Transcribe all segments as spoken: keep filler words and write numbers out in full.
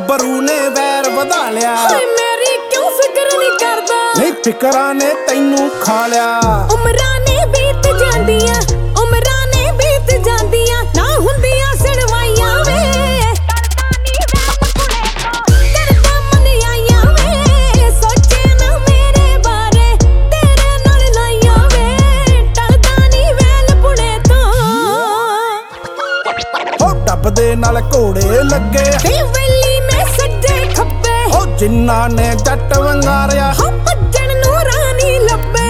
ਗੱਭਰੂ ਨੇ ਵੈਰ ਵਧਾ ਲਿਆ। ਹਾਏ ਮੇਰੀ ਕਿਉਂ ਫਿਕਰ ਨਹੀਂ ਕਰਦਾ, ਨਹੀਂ ਫਿਕਰਾਂ ਨੇ ਤੈਨੂੰ ਖਾ ਲਿਆ। ਉਮਰਾਂ ਨੇ ਬੀਤ ਜਾਂਦੀਆਂ, ਉਮਰਾਂ ਨੇ ਬੀਤ ਜਾਂਦੀਆਂ, ਨਾ ਹੁੰਦੀਆਂ ਸੜਵਾਈਆਂ ਵੇ। ਕਰਦਾ ਮਨ ਆਈਆਂ ਵੇ, ਸੋਚੇ ਨਾ ਮੇਰੇ ਬਾਰੇ, ਤੇਰੇ ਨਾਲ ਲਾਈਆਂ ਵੇ। ਟਲਦਾ ਨੀ ਵੇਲ ਪੁਣੇ ਤੋਂ, ਹੋ ਡੱਬ ਦੇ ਨਾਲ ਘੋੜੇ ਲੱਗੇ ਤੇ ਵੇਲੀ ਨੇ ਸੱਜੇ ਖੱਬੇ, ਹੋ ਜਿੰਨਾ ਨੇ ਜੱਟ ਵੰਗਾਰਿਆ। ਹੋ ਭੱਜਣ ਨੂੰ ਰਾਣੀ ਲੱਭੇ,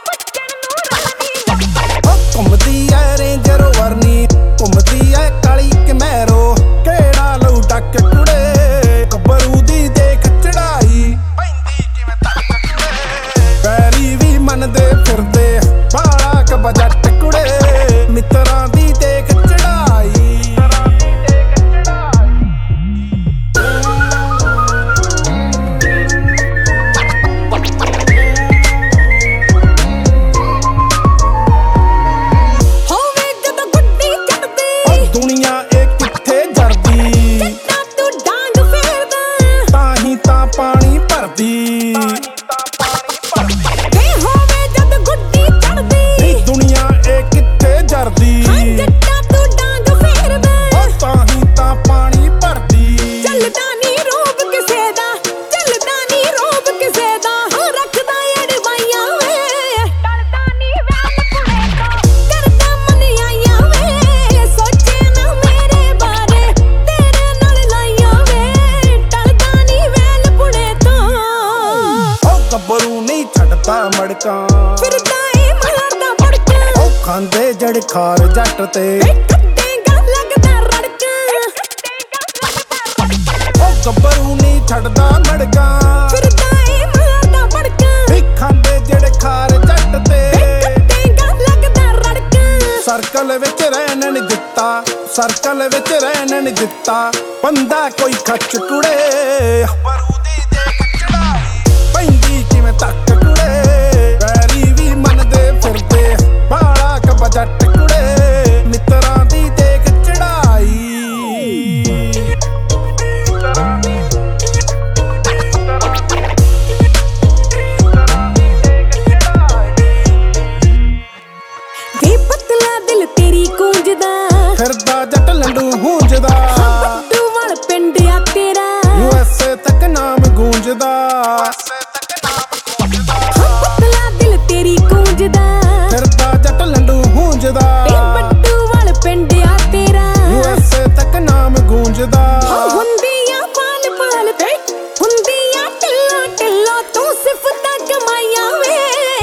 ਹੋ ਘੁੰਮਦੀ ਐ ਰੇਂਜਰ ਵਰਨੀ, ਘੁੰਮਦੀ ਐ ਕਾਲੀ ਕਮੈਰੋ। ਕਿਹੜਾ ਲਊ ਡੱਕ ਕੁੜੇ, ਗੱਭਰੂ ਦੀ ਦੇਖ ਚੜਾਈ ਪੈਂਦੀ ਜਿਵੇਂ ਤੱਕ ਕੁੜੇ। ਪੈਰੀ ਵੀ ਮੰਨਦੇ ਫਿਰਦੇ ਬਾਲਾ ਕਬ ਜੱਟ ਕੁੜੇ, ਮਿੱਤਰਾਂ ਦੀ ਦੇਖ ਚੜਾਈ। ਹੋਵੇ ਜਦੋਂ ਗੁੱਡੀ ਚੜਦੀ, ਦੁਨੀਆ ਇਹ ਕਿੱਥੇ ਜਰਦੀ, ਜੱਟਾਂ ਤੂੰ ਡਾਂਗ ਫੇਰਦਾ, ਤਾਂ ਹੀ ਤਾਂ ਪਾਣੀ ਭਰਦੀ। ਵੇ ਹੋਵੇ ਜਦ ਗੁੱਡੀ ਚੜਦੀ, ਨਹੀਂ ਦੁਨੀਆ ਇਹ ਕਿੱਥੇ ਜਰਦੀ, ਹਾਂ ਜੱਟਾਂ ਤੂੰ ਡਾਂਗ ਫੇਰਦਾ। ਉਹ ਤਾਂ ਹੀ ਤਾਂ ਪਾਣੀ ਭਰਦੀ। ਚੱਲਦਾ ਨੀ ਰੋਬ ਕਿਸੇ ਦਾ, ਚੱਲਦਾ ਨੀ ਰੋਬ ਕਿਸੇ ਦਾ, ਹੋ ਰੱਖਦਾ ਅੜਵਾਈਆਂ ਵੇ। ਟਲਦਾ ਨੀ ਵੇਲ ਪੁਣੇ ਤੋਂ, ਕਰਦਾ ਮਨ ਆਈਆਂ ਵੇ, ਸੋਚੇ ਨਾ ਮੇਰੇ ਬਾਰੇ, ਤੇਰੇ ਨਾਲ ਲਾਈਆਂ ਵੇ। ਟਲਦਾ ਨੀ ਵੇਲ ਪੁਣੇ ਤੋਂ, ਉਹ ਗੱਭਰੂ ਨਹੀਂ ਛੱਡਦਾ ਮੜਕਾਂ, ਫਿਰਦਾ ਏ ਮਾਰਦਾ ਫੜਕਾਂ। ਉਹ ਖਾਂਦੇ ਜੜ ਖਾਰ ਜੱਟ ਤੇ, ਵੇ ਕੱਢੇਗਾ ਲੱਗਦਾ ਰੜਕਾਂ। ਉਹ ਗੱਭਰੂ ਨਹੀਂ ਛੱਡਦਾ ਮੜਕਾਂ, ਫਿਰਦਾ ਏ ਮਾਰਦਾ ਫੜਕਾਂ। ਵੀ ਖਾਂਦੇ ਜੜ ਖਾਰ ਜੱਟ ਤੇ। ਕੱਢੇਗਾ ਲੱਗਦਾ ਰੜਕਾਂ। ਸਰਕਲ ਵਿੱਚ ਰਹਿਣ ਨੀ ਦਿੱਤਾ, ਸਰਕਲ ਵਿੱਚ ਰਹਿਣ ਨੀ ਦਿੱਤਾ, ਬੰਦਾ ਕੋਈ ਖੱਚ ਕੁੜੇ। ਗੱਭਰੂ ਦੀ ਦੇਖ ਚੜਾਈ ਪੈਂਦੀ ਕਿਵੇਂ ਤੱਕ ਕੁੜੇ। ਪੈਰੀ ਵੀ ਮੰਨਦੇ ਫਿਰਦੇ ਬਾਲਾ ਕਬ ਜੱਟ ਕੁੜੇ, ਮਿੱਤਰਾਂ ਦੀ ਦੇਖ ਚੜਾਈ। ਵੇ ਪਤਲਾ ਦਿਲ ਤੇਰੀ ਗੂੰਜਦਾ, ਫਿਰਦਾ ਜੱਟ ਲੰਡੂ ਹੂੰਜਦਾ, ਬੱਟੂ ਵਾਲ ਪਿੰਡ ਆ ਤੇਰਾ, ਯੂ ਐਸ ਏ ਤੱਕ ਨਾਮ ਗੂੰਜਦਾ। ਪਤਲਾ ਦਿਲ ਤੇਰੀ ਗੂੰਜਦਾ, ਫਿਰਦਾ ਜੱਟ ਲੰਡੂ ਹੂੰਜਦਾ, ਵੇ ਬੱਟੂ ਵਾਲ ਪਿੰਡ ਆ ਤੇਰਾ, ਯੂ ਐਸ ਏ ਤੱਕ ਨਾਮ ਗੂੰਜਦਾ। ਹੁੰਦੀਆਂ ਪਾਲ ਪਾਲ ਤੇ, ਹੁੰਦੀਆਂ ਢਿੱਲੋਂ ਢਿੱਲੋਂ, ਤੂੰ ਸਿਫਤਾਂ ਕਮਾਈਆਂ ਵੇ।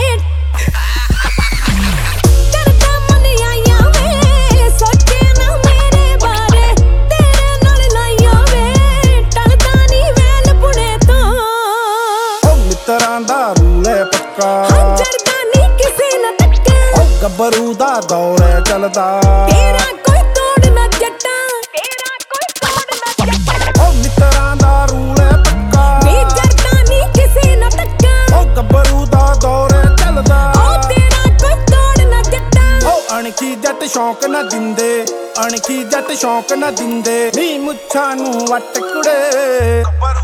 ਕਰਦਾ ਮਨ ਆਈਆਂ ਵੇ, ਸੋਚੇ ਨਾ ਮੇਰੇ ਬਾਰੇ, ਤੇਰੇ ਨਾਲ ਲਾਈਆਂ ਵੇ। ਟਲਦਾ ਨੀ ਵੇਲ ਪੁਣੇ ਤੋਂ, ਉਹ ਮਿੱਤਰਾਂ ਦਾ ਰੂਲ ਹੈ ਪੱਕਾ, ਜਰਦਾ ਨੀ ਕਿਸੇ ਨਾ ਟੱਕਾ। ਉਹ ਗੱਭਰੂ ਦਾ ਦੌਰ ਹੈ ਚੱਲਦਾ। ਤੇਰਾ ਕੋਈ ਤੋੜ ਨਾ ਜੱਟਾ, ਤੇਰਾ ਕੋਈ ਤੋੜ ਨਾ ਜੱਟਾ। ਉਹ ਮਿੱਤਰਾਂ ਦਾ ਰੂਲ ਹੈ ਪੱਕਾ, ਵੇ ਜਰਦਾ ਨੀ ਕਿਸੇ ਨਾ ਟੱਕਾ। ਉਹ ਗੱਭਰੂ ਦਾ ਦੌਰ ਹੈ ਚੱਲਦਾ। ਉਹ ਤੇਰਾ ਕੋਈ ਤੋੜ ਨਾ ਜੱਟਾ। ਉਹ ਅਣਖੀ ਜੱਟ ਸ਼ੌਂਕ ਨਾ ਦਿੰਦੇ, ਅਣਖੀ ਜੱਟ ਸ਼ੌਂਕ ਨਾ ਦਿੰਦੇ, ਨੀ ਮੁੱਛਾਂ ਨੂੰ ਵੱਟ ਕੁੜੇ।